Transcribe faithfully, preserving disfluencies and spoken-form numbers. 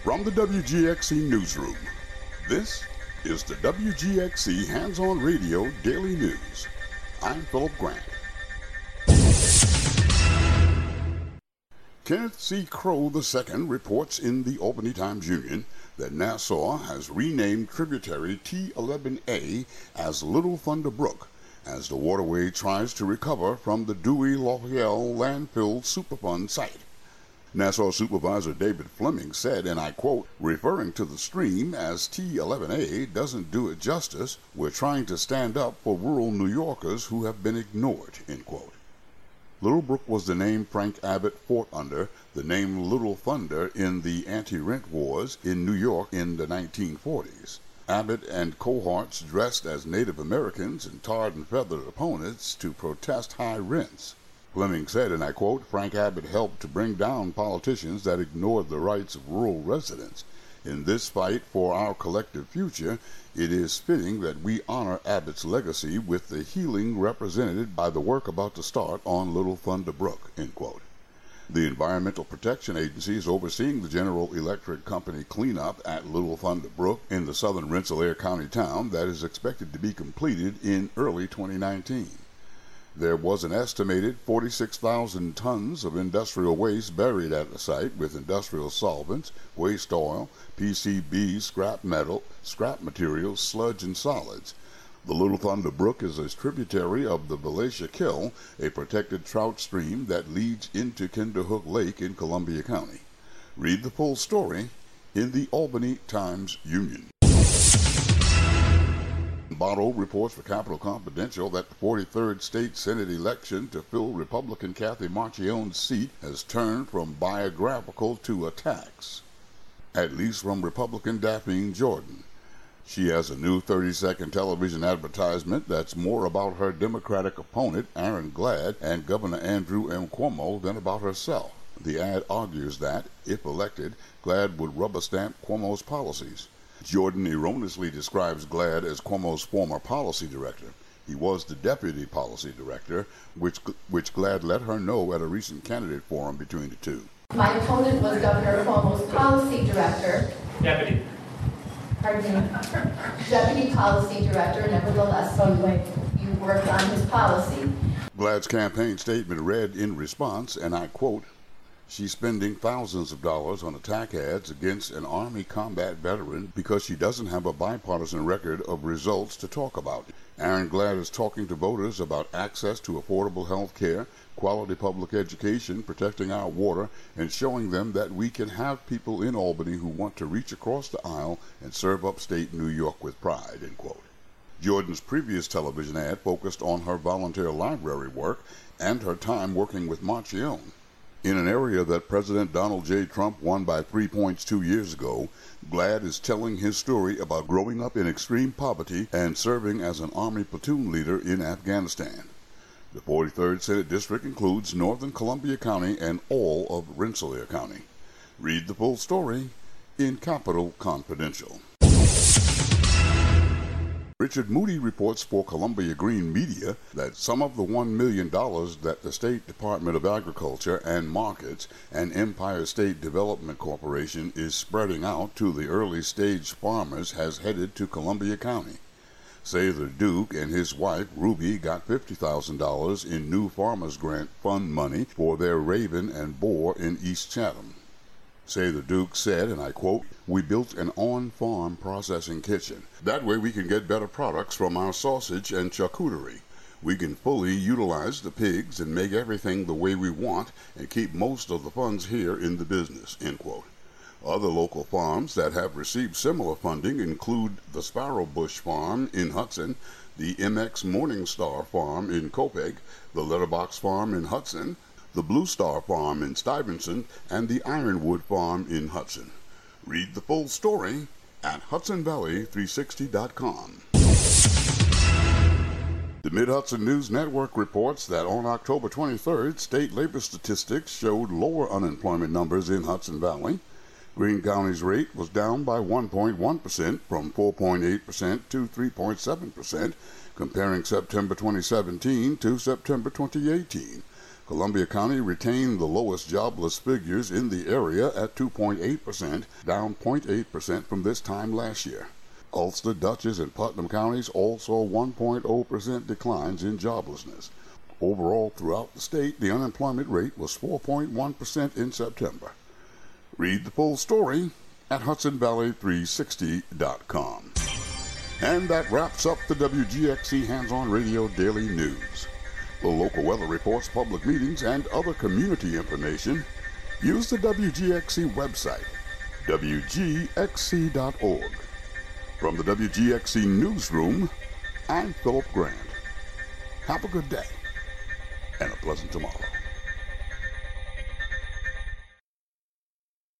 From the W G X C Newsroom, this is the W G X C Hands-On Radio Daily News. I'm Philip Grant. Kenneth C. Crow the Second reports in the Albany Times-Union that Nassau has renamed tributary T eleven A as Little Thunder Brook as the waterway tries to recover from the Dewey-Loyal landfill Superfund site. Nassau Supervisor David Fleming said, and I quote, referring to the stream as T eleven A doesn't do it justice. We're trying to stand up for rural New Yorkers who have been ignored, end quote. Little Brook was the name Frank Abbott fought under, the name Little Thunder in the anti-rent wars in New York in the nineteen forties. Abbott and cohorts dressed as Native Americans and tarred and feathered opponents to protest high rents. Fleming said, and I quote, Frank Abbott helped to bring down politicians that ignored the rights of rural residents. In this fight for our collective future, it is fitting that we honor Abbott's legacy with the healing represented by the work about to start on Little Thunder Brook, end quote. The Environmental Protection Agency is overseeing the General Electric Company cleanup at Little Thunder Brook in the southern Rensselaer County town that is expected to be completed in early twenty nineteen. There was an estimated forty-six thousand tons of industrial waste buried at the site with industrial solvents, waste oil, P C B, scrap metal, scrap materials, sludge, and solids. The Little Thunder Brook is a tributary of the Valatia Kill, a protected trout stream that leads into Kinderhook Lake in Columbia County. Read the full story in the Albany Times-Union. Botto reports for Capital Confidential that the forty-third state Senate election to fill Republican Kathy Marchionne's seat has turned from biographical to attacks, at least from Republican Daphne Jordan. She has a new thirty-second television advertisement that's more about her Democratic opponent, Aaron Gladd, and Governor Andrew M. Cuomo than about herself. The ad argues that, if elected, Gladd would rubber stamp Cuomo's policies. Jordan erroneously describes Gladd as Cuomo's former policy director. He was the deputy policy director, which which Gladd let her know at a recent candidate forum between the two. My opponent was Governor Cuomo's policy director. Deputy. Pardon me. Deputy policy director, nevertheless, so you, you worked on his policy. Gladd's campaign statement read in response, and I quote, she's spending thousands of dollars on attack ads against an Army combat veteran because she doesn't have a bipartisan record of results to talk about. Aaron Gladd is talking to voters about access to affordable health care, quality public education, protecting our water, and showing them that we can have people in Albany who want to reach across the aisle and serve upstate New York with pride, end quote. Jordan's previous television ad focused on her volunteer library work and her time working with Marchionne. In an area that President Donald J. Trump won by three points two years ago, Gladd is telling his story about growing up in extreme poverty and serving as an Army platoon leader in Afghanistan. The forty-third Senate District includes northern Columbia County and all of Rensselaer County. Read the full story in Capital Confidential. Richard Moody reports for Columbia Green Media that some of the one million dollars that the State Department of Agriculture and Markets and Empire State Development Corporation is spreading out to the early stage farmers has headed to Columbia County. Sather Duke and his wife Ruby got fifty thousand dollars in new Farmers Grant Fund money for their Raven and Boar in East Chatham. Sather Duke said, and I quote, we built an on-farm processing kitchen. That way we can get better products from our sausage and charcuterie. We can fully utilize the pigs and make everything the way we want and keep most of the funds here in the business, end quote. Other local farms that have received similar funding include the Sparrow Bush Farm in Hudson, the M X Morningstar Farm in Copeg, the Letterbox Farm in Hudson, the Blue Star Farm in Stuyvesant, and the Ironwood Farm in Hudson. Read the full story at Hudson Valley three sixty dot com. The Mid-Hudson News Network reports that on October twenty-third, state labor statistics showed lower unemployment numbers in Hudson Valley. Greene County's rate was down by one point one percent from four point eight percent to three point seven percent, comparing September twenty seventeen to September twenty eighteen. Columbia County retained the lowest jobless figures in the area at two point eight percent, down zero point eight percent from this time last year. Ulster, Dutchess, and Putnam counties all saw one point zero percent declines in joblessness. Overall, throughout the state, the unemployment rate was four point one percent in September. Read the full story at Hudson Valley three sixty dot com. And that wraps up the W G X C Hands-On Radio Daily News. The local weather reports, public meetings, and other community information, use the W G X C website, W G X C dot org. From the W G X C Newsroom, I'm Philip Grant. Have a good day and a pleasant tomorrow.